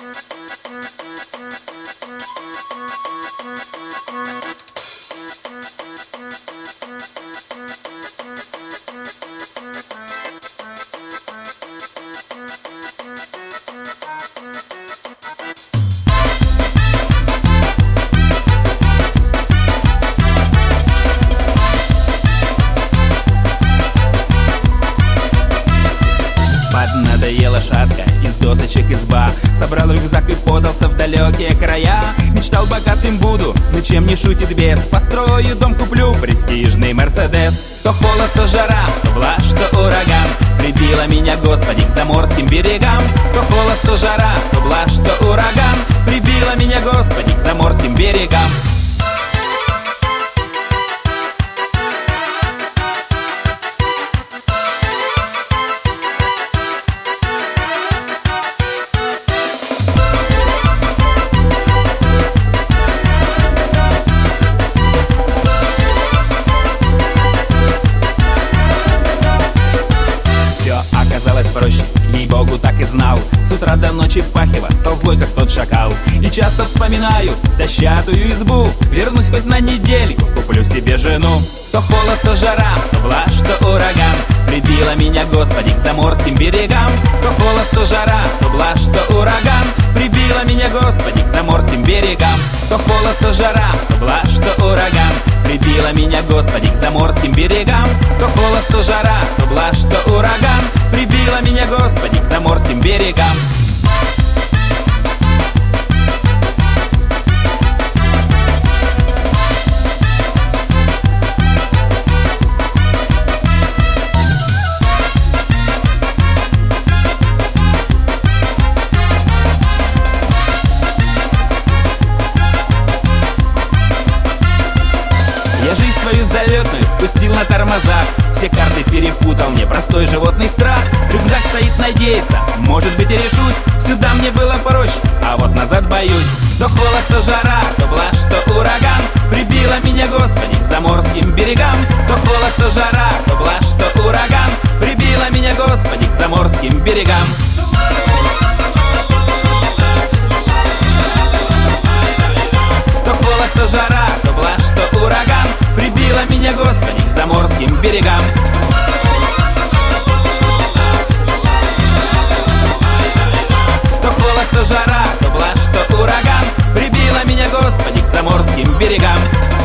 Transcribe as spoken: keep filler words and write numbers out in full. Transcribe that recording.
Надоела шатка, из досочек изба. Собрал рюкзак и подался в далекие края. Мечтал богатым буду, но чем не шутит бес. Построю дом, куплю престижный Мерседес. То холод, то жара, то влажь, то ураган. Прибила меня, Господи, к заморским берегам. То холод, то жара, то влажь, то ураган. Прибила меня, Господи, к заморским берегам. Оказалось проще, ей-богу, так и знал. С утра до ночи пахиво, стал злой, как тот шакал. И часто вспоминаю дощатую избу. Вернусь хоть на недельку, куплю себе жену. То холод, то жара, то влажь, то ураган. Прибила меня, Господи, к заморским берегам. То холод, то жара, то влажь, то ураган. Прибила меня, Господи, к заморским берегам. То холод, то жара, то влажь, то ураган. Прибила меня, Господи, к заморским берегам. То холод, то жара, то влажь, то ураган. Прибила меня, Господи, к заморским берегам. Я жизнь свою залетную спустил на тормозах. Все карты перепутал мне простой животный страх. Рюкзак стоит, надеется, может быть и решусь. Сюда мне было проще, а вот назад боюсь. То холод, то жара, то влажь, то ураган. Прибила меня, Господи, к заморским берегам. То холод, то жара, то влажь, то ураган. Прибила меня, Господи, к заморским берегам. То холод, то жара, то влажь, то ураган. Прибила меня, Господи, к заморским берегам. То холод, то жара, то влажь, то ураган. Прибила меня, Господи, к заморским берегам.